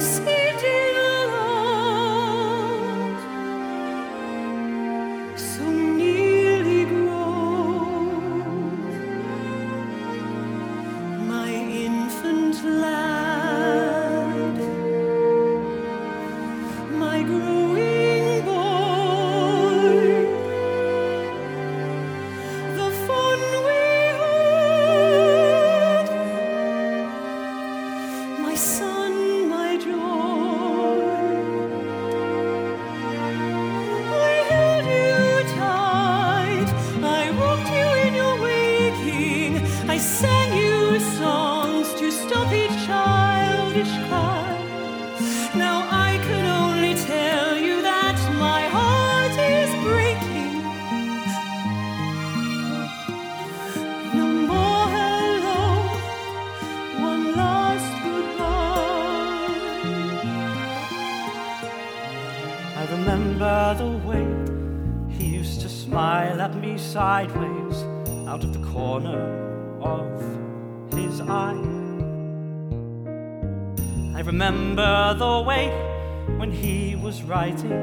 remember the way he used to smile at me sideways out of the corner of his eye. I remember the way when he was writing,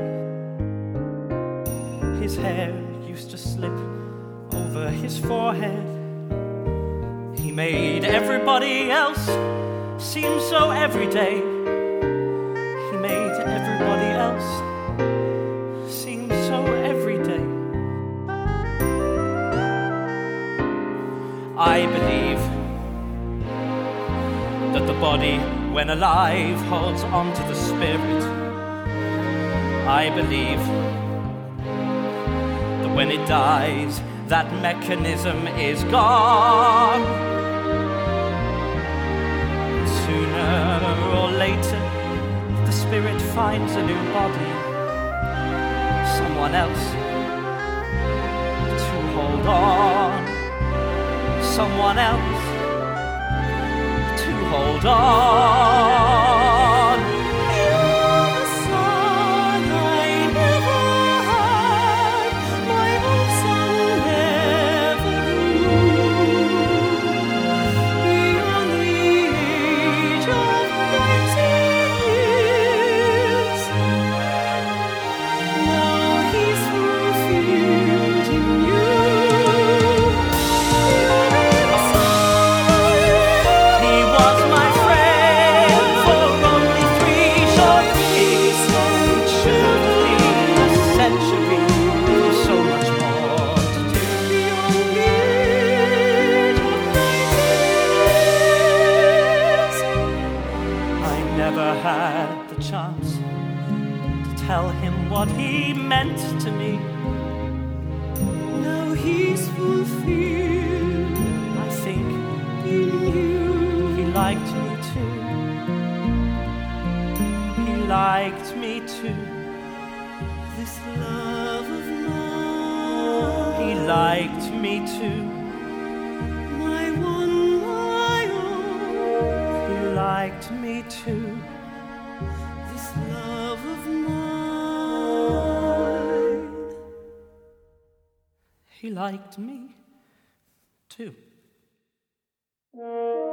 his hair used to slip over his forehead. He made everybody else seem so everyday. He made everybody else seem so everyday. I believe that the body, when alive, holds on to the spirit. I believe that when it dies, that mechanism is gone. Sooner or later, the spirit finds a new body, someone else to hold on, someone else to hold on. You're the son I never had, my own son never grew. Beyond the age of 19 years, now he's fulfilled in you. He was my friend for only 3 short years. It should have been a century, so much more to do. Beyond the age of 19 years. I never had the chance to tell him what he meant to me. Now he's fulfilled I think in you. he liked me too. He liked me too. This love of mine, He liked me too. my one, my own. He liked me too. This love of mine. He liked me too.